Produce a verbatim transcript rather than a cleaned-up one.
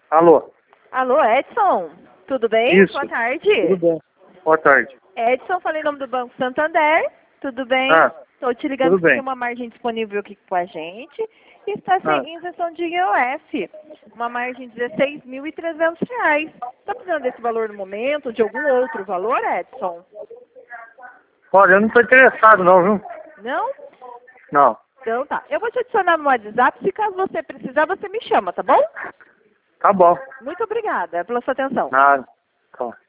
Alô? Alô, Edson? Tudo bem? Isso. Boa tarde. Tudo bem. Boa tarde. Edson, falei em nome do Banco Santander. Tudo bem? Ah, Estou te ligando tudo porque bem. tem uma margem disponível aqui com a gente e está Ah. sem isenção de I O F. Uma margem de dezesseis mil e trezentos reais. Está precisando desse valor no momento, de algum outro valor, Edson? Olha, eu não estou interessado não, viu? Não? Não. Então tá. Eu vou te adicionar no WhatsApp. Se caso você precisar, você me chama, tá bom? Tá bom. Muito obrigada pela sua atenção. Nada. Tá.